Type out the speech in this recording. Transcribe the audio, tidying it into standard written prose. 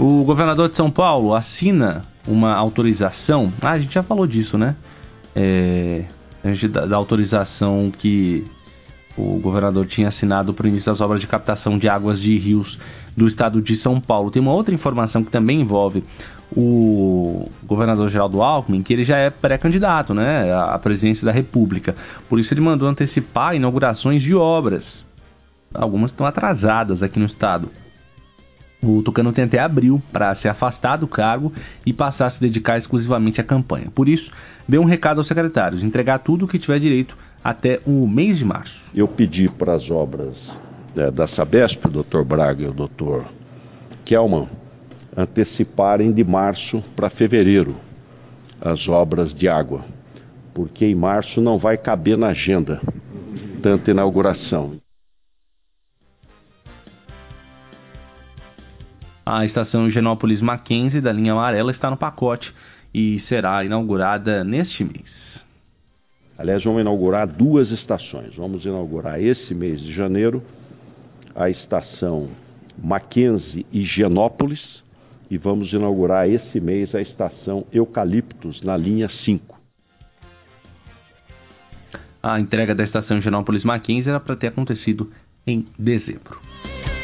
O governador de São Paulo assina uma autorização. A gente já falou disso, né? A gente da autorização que o governador tinha assinado para o início das obras de captação de águas de rios do estado de São Paulo. Tem uma outra informação que também envolve o governador Geraldo Alckmin, que ele já é pré-candidato, né, à presidência da República. Por isso ele mandou antecipar inaugurações de obras. Algumas estão atrasadas aqui no estado. O Tucano tem até abril para se afastar do cargo e passar a se dedicar exclusivamente à campanha. Por isso, deu um recado aos secretários, entregar tudo o que tiver direito até o mês de março. Eu pedi para as obras da Sabesp, o doutor Braga e o doutor Kelman, anteciparem de março para fevereiro as obras de água, porque em março não vai caber na agenda tanta inauguração. A estação Higienópolis Mackenzie da linha amarela está no pacote e será inaugurada neste mês. Aliás, vamos inaugurar 2 estações. Vamos inaugurar esse mês de janeiro a estação Mackenzie Higienópolis e vamos inaugurar esse mês a estação Eucaliptos na linha 5. A entrega da estação Higienópolis Mackenzie era para ter acontecido em dezembro.